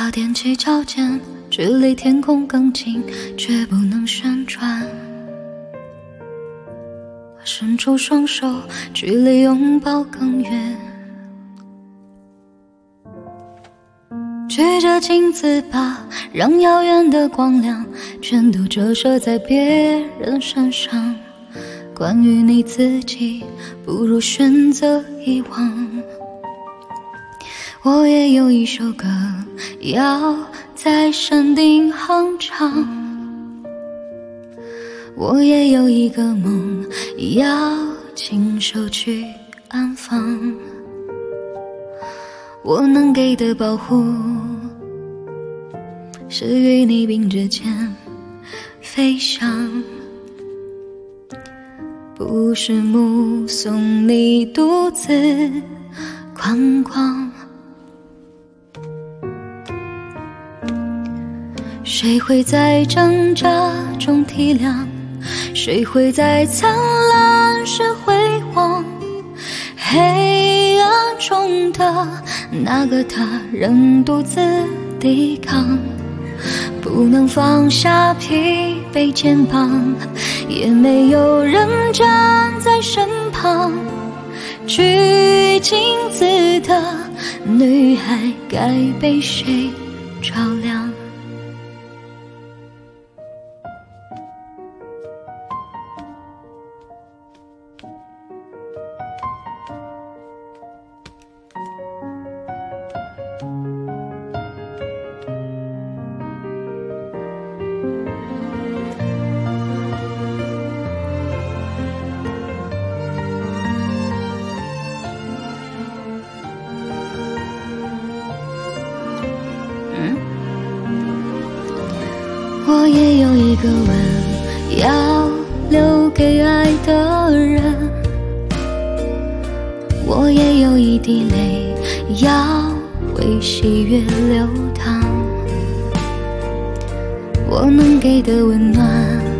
把踮起脚尖，距离天空更近，却不能旋转。伸出双手，距离拥抱更远。举着镜子吧，让遥远的光亮全都折射在别人身上。关于你自己，不如选择遗忘。我也有一首歌要在山顶哼唱，我也有一个梦要亲手去安放。我能给的保护，是与你并着肩飞翔，不是目送你独自观光。谁会在挣扎中体谅？谁会在灿烂时辉煌？黑暗中的那个他仍独自抵抗，不能放下疲惫肩膀，也没有人站在身旁。举镜子的女孩该被谁照亮？我也有一个吻要留给爱的人，我也有一滴泪要为喜悦流淌。我能给的温暖，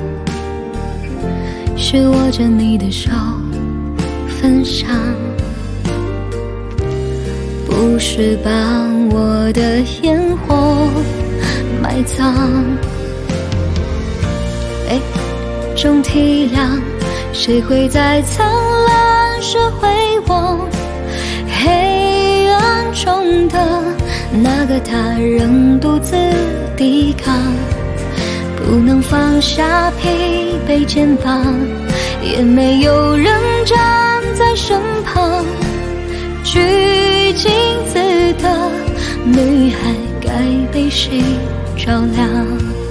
是握着你的手分享，不是把我的烟火埋葬。中体谅，谁会在灿烂时回望？黑暗中的那个他仍独自抵抗，不能放下疲惫肩膀，也没有人站在身旁。举镜子的女孩该被谁照亮？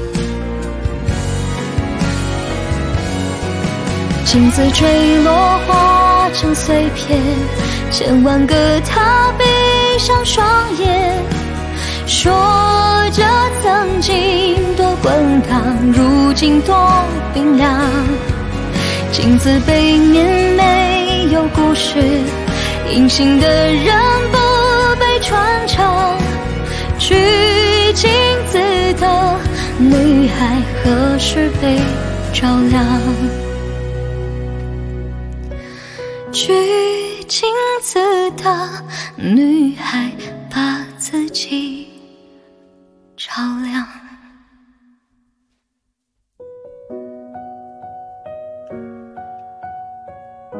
镜子坠落化成碎片，千万个他闭上双眼，说着曾经多滚烫，如今多冰凉。镜子背面没有故事，隐形的人不被传唱。举镜子的女孩何时被照亮？举镜子的女孩把自己照亮。